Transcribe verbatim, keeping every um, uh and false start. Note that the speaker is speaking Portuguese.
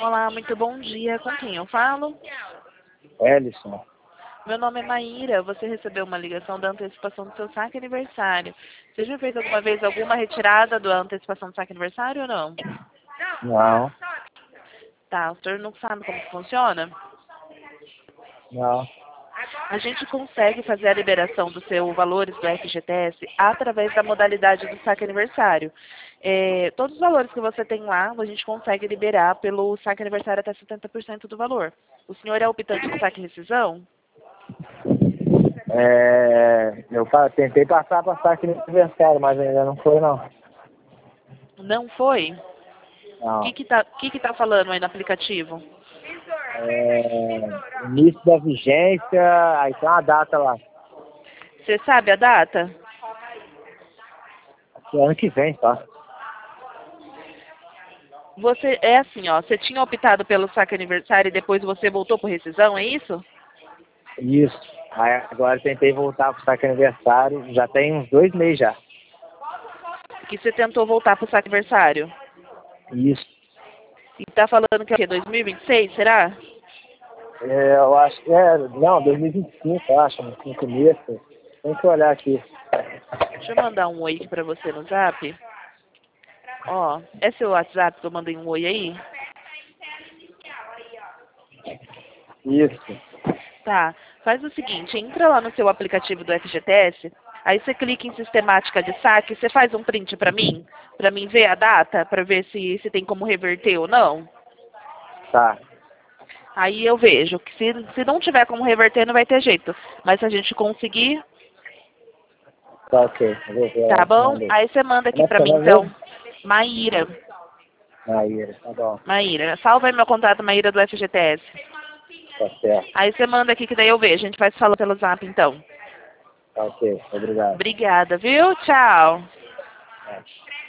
Olá, muito bom dia. Com quem eu falo? Ellison. Meu nome é Maíra. Você recebeu uma ligação da antecipação do seu saque aniversário. Você já fez alguma vez alguma retirada da antecipação do saque aniversário ou não? Não, Tá, o senhor não sabe como que funciona? não. A gente consegue fazer a liberação dos seus valores do F G T S através da modalidade do saque aniversário. É, todos os valores que você tem lá, a gente consegue liberar pelo saque aniversário até setenta por cento do valor. O senhor é optante do saque e rescisão? É, eu pa- tentei passar para saque no aniversário, mas ainda não foi, não. Não foi? O que Não. que tá, que que tá falando aí no aplicativo? É, início da vigência, aí tem uma data lá. Você sabe a data? Acho que é ano que vem, tá? Você, é assim, ó, você tinha optado pelo saque aniversário e depois você voltou por rescisão, é isso? Isso. Aí agora eu tentei voltar pro saque aniversário, já tem uns dois meses já. Que você tentou voltar pro saque aniversário. Isso. E tá falando que é o quê? dois mil e vinte e seis, será? É, eu acho que é, não, dois mil e vinte e cinco, eu acho, no começo. Tem que olhar aqui. Deixa eu mandar um oi aqui pra você no zap. Ó, é seu WhatsApp que eu mandei um oi aí? Isso. Tá. Faz o seguinte, entra lá no seu aplicativo do F G T S, aí você clica em sistemática de saque, você faz um print pra mim, pra mim ver a data, pra ver se, se tem como reverter ou não. Tá. Aí eu vejo que se, se não tiver como reverter, não vai ter jeito. Mas se a gente conseguir, Tá ok. Eu vou ver tá lá, te bom? mandei. Aí você manda Como aqui é que pra você mim vai então. mesmo? Maíra. Maíra, tá bom. Maíra. Salva aí meu contato, Maíra do F G T S. Tá certo. Aí você manda aqui que daí eu vejo. A gente vai se falar pelo zap então. Tá ok. Obrigado. Obrigada, viu? Tchau. É.